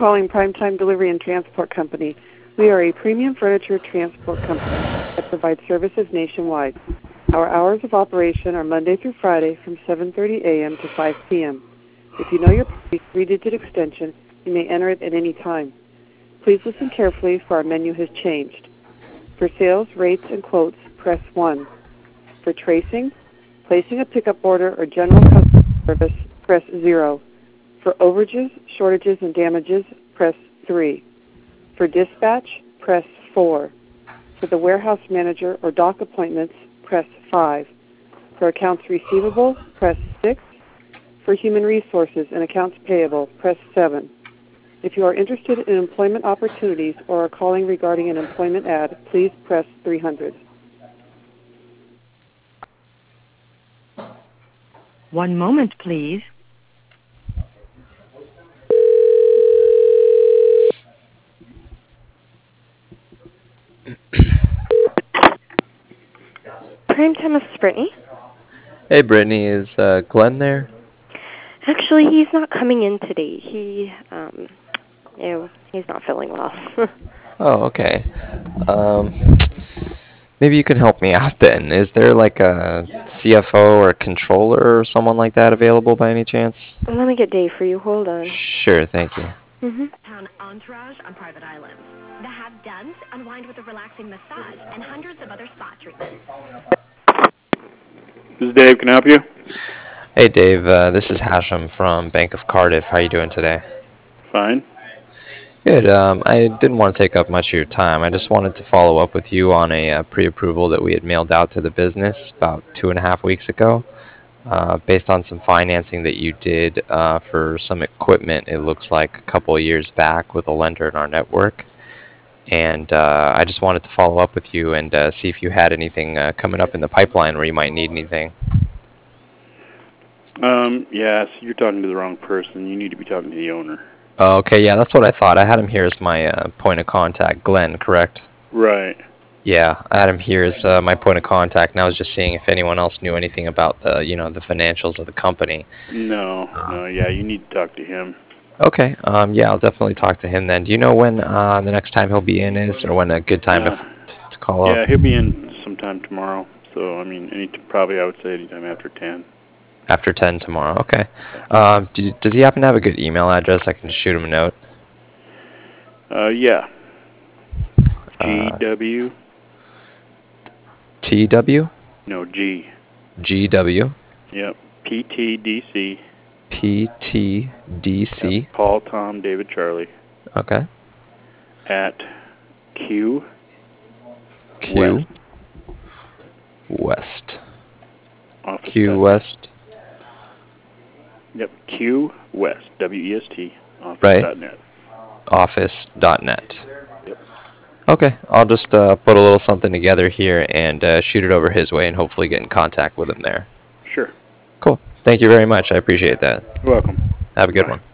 calling Primetime Delivery and Transport Company. We are a premium furniture transport company that provides services nationwide. Our hours of operation are Monday through Friday from 7:30 a.m. to 5 p.m. If you know your party's three-digit extension, you may enter it at any time. Please listen carefully, for our menu has changed. For sales, rates, and quotes, press 1. For tracing, placing a pickup order, or general customer service, press 0. For overages, shortages, and damages, press 3. For dispatch, press 4. For the warehouse manager or dock appointments, press 5. For accounts receivable, press 6. For human resources and accounts payable, press 7. If you are interested in employment opportunities or are calling regarding an employment ad, please press 300. One moment, please. Primetime, this is Brittany. Hey, Brittany, is Glenn there? Actually, he's not coming in today. He's not feeling well. Oh, okay. Maybe you can help me out then. Is there like a CFO or a controller or someone like that available by any chance? Let me get Dave for you. Hold on. Sure, thank you. Town entourage on private islands. The Have Done's unwind with a relaxing massage and hundreds of other spa treatments. This is Dave. Can I help you? Hey, Dave. This is Hashem from Bank of Cardiff. How are you doing today? Fine. Good. I didn't want to take up much of your time. I just wanted to follow up with you on a pre-approval that we had mailed out to the business about 2.5 weeks ago. Based on some financing that you did for some equipment, it looks like a couple of years back with a lender in our network. And I just wanted to follow up with you and see if you had anything coming up in the pipeline where you might need anything. Yes, you're talking to the wrong person. You need to be talking to the owner. Oh, okay, yeah, that's what I thought. I had him here as my point of contact. Glenn, correct? Right. Yeah, I had him here as my point of contact, and I was just seeing if anyone else knew anything about the financials of the company. No, yeah, you need to talk to him. Okay, yeah, I'll definitely talk to him then. Do you know when the next time he'll be in is, or when a good time to call up? Yeah, he'll be in sometime tomorrow. So, I mean, probably I would say anytime after 10. After 10 tomorrow, okay. Does he happen to have a good email address? I can shoot him a note. Yeah. GW. TW? No, G. GW. Yep. PTDC. PTDC. Yep. Paul, Tom, David, Charlie. Okay. At Q. West. Office. Q West. Yep. Q West. WEST. Right. Net. Office.net. Yep. Okay, I'll just put a little something together here and shoot it over his way and hopefully get in contact with him there. Sure. Cool. Thank you very much. I appreciate that. You're welcome. Have a good Bye. one.